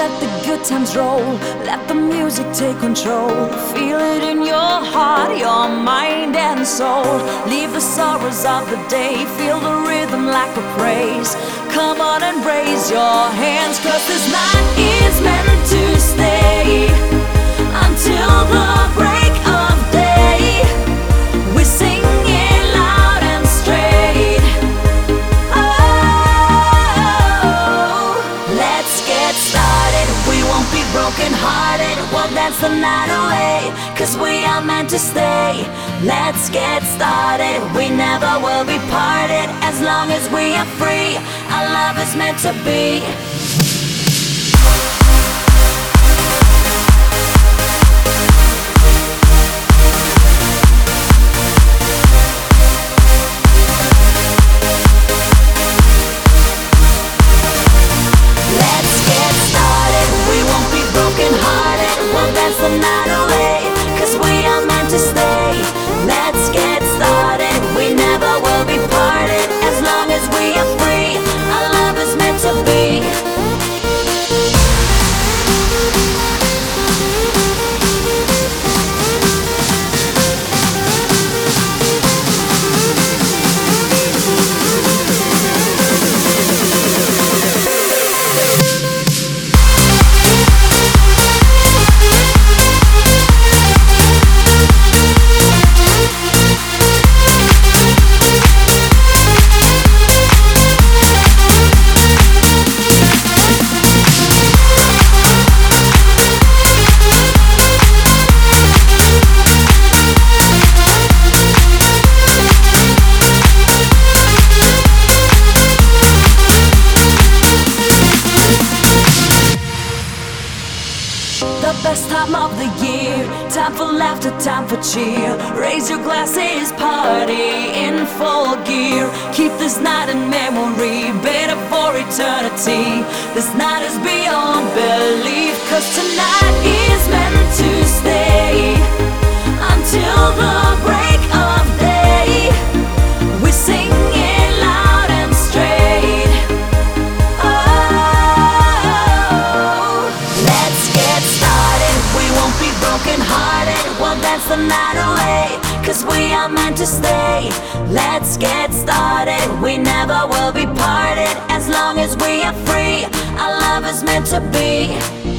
let the good times roll. Let the music take control. Feel it in your heart, your mind and soul. Leave the sorrows of the day. Feel the rhythm like a praise. Come on and raise your hands, 'cause this night is meant to stay until the break of day. We sing it loud and straight. Oh, let's get started. We won't be broken hearted. We'll dance the night away, 'cause we are meant to stay. Let's get started. We never will be parted. As long as we are free, our love is meant to be. Let's get started. We won't be broken hearted. We'll dance the night away, 'cause we are meant to stay. Let's get started. We never will be parted. As long as we are free, our love is meant to be. The best time of the year, time for laughter, time for cheer. Raise your glasses, party in full gear. Keep this night in memory, better for eternity. This night is beyond belief, 'cause tonight is meant to stay until the break of day. We sing it loud and straight. Oh, let's get started. We won't be broken hearted. We'll dance the night away, 'cause we are meant to stay. Let's get started. We never will be parted. As long as we are free, our love is meant to be.